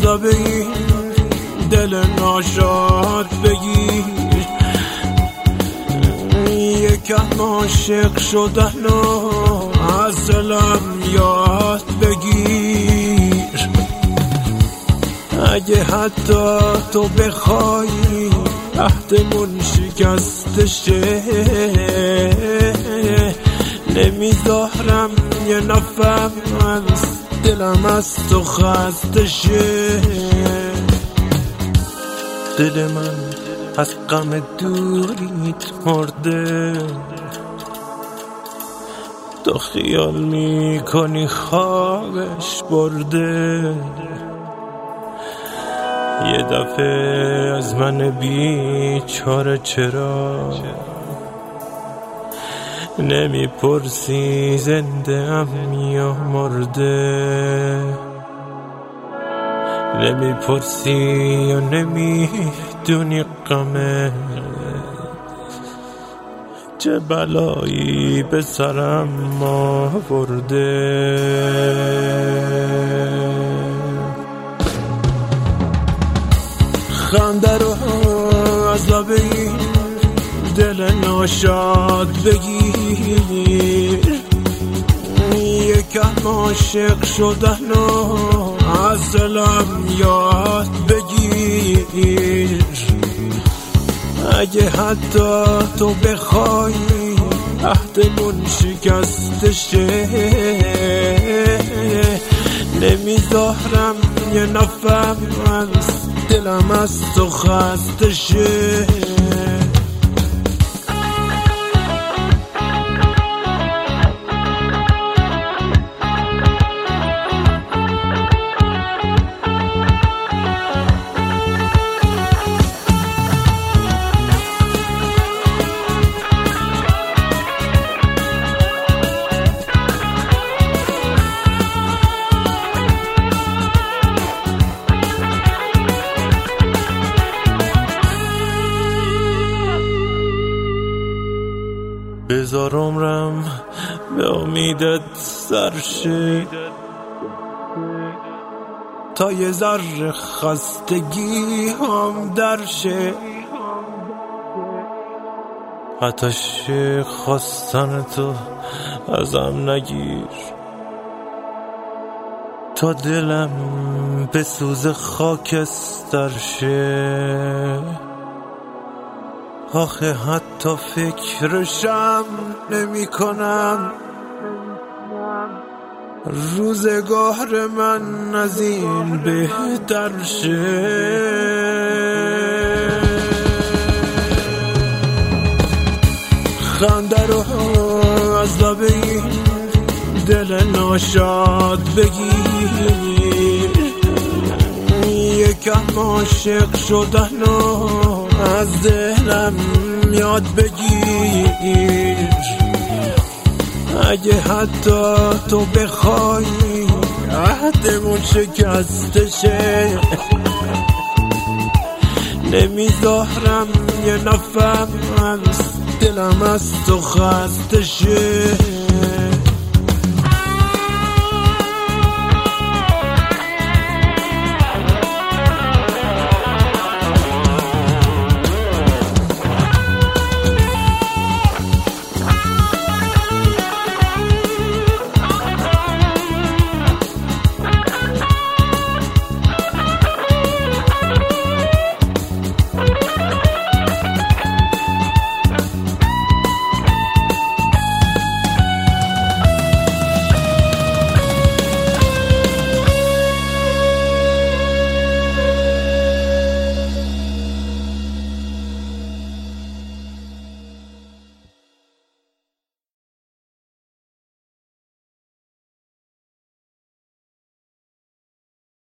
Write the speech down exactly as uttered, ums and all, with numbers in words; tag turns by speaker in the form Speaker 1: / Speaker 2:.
Speaker 1: از لب این دل ناشاد بگیر، یکم عاشق شدن و از دلم یاد بگیر. اگه حتی تو بخوای عهدمون شکسته شه، نمیذارم یه نفر از دلم از تو خسته شه. دل من از غم دوریت مرده، تو خیال میکنی خوابش برده. یه دفعه از من بیچاره چرا نمیپرسی زنده ام یا مرده، نمیپرسی یا نمیدونی غمه چه بلایی به سرم آورده. خنده رو از لب این دل ناشاد بگیر، یکم عاشق شدن و از دلم یاد بگیر. اگه حتی تو بخوای عهدمون شکسته شه، نمیذارم یه نفر از دلم از تو خسته شه. بذار عمرم به امیدت سر شه، تا یه ذره خستگی هم در شه. آتش خواستن تو ازم نگیر، تا دلم به سوز خاکستر شه. آخه حتی فکرشم نمی کنم روزگار من از این بهتر شه. خنده رو از لب این دل ناشاد بگیر، یکم عاشق شدن و از دلم یاد بگیر. اگه حتی تو بخوای عهدمون شکسته شه، نمیذارم یه نفر از دلم از تو خسته شه.